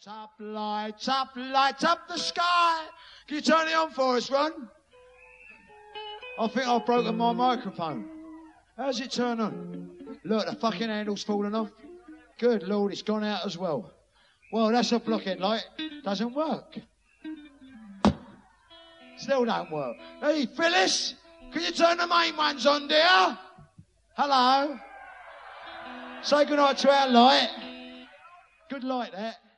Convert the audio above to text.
light up the sky. Can you turn it on for us, Ron? I think I've broken my microphone. How's it turn on? Look, the fucking handle's fallen off. Good Lord, it's gone out as well. Well, that's a blockhead light. Doesn't work. Still don't work. Hey, Phyllis, can you turn the main ones on, dear? Hello? Say goodnight to our light. Good light, that.